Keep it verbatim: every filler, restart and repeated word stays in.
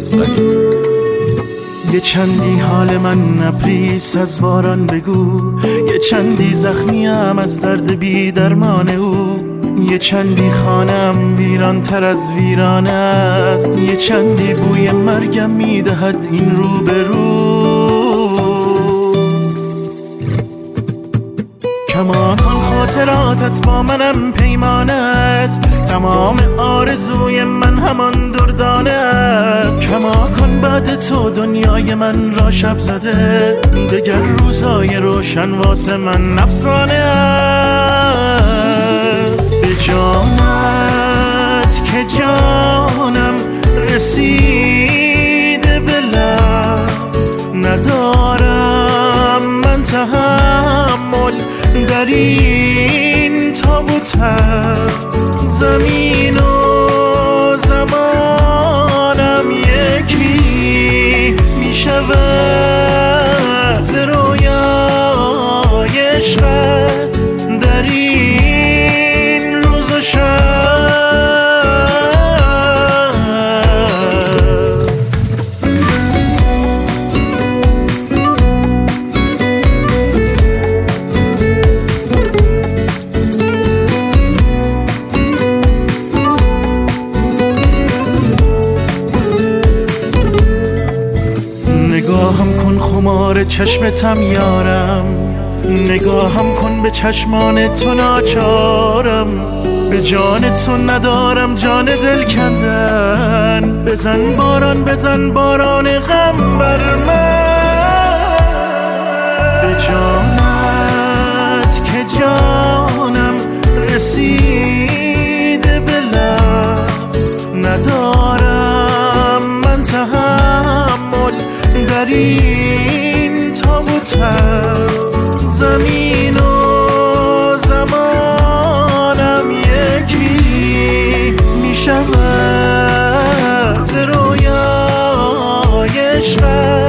اصغری. یه چندی حال من نپریس از باران بگو، یه چندی زخمیم از درد بی درمان او، یه چندی خانم ویران تر از ویران است، یه چندی بوی مرگم میدهد این رو به رو. کمان خاطراتت با منم پیمانه است، تمام آرزوی من همان دردانه است. کما کن بعد تو دنیای من را شب زده، دگر روزای روشن واسه من افسانه است. به جانت که جانم رسیده به لب، ندارم من تحمل در این تابوتم. زمین و زمانم یکی می شود ز رویای عشقت در این روز و شب. نگاهم کن خمار چشمتم یارم، نگاهم کن به چشمان تو ناچارم. به جان تو ندارم جان دل کندن، بزن باران بزن باران غم بر من. به جانت که جانم رسیده به لب، ندارم من تحمل در این تابوتم. زمین و زمانم یکی می شود ز رویای عشقت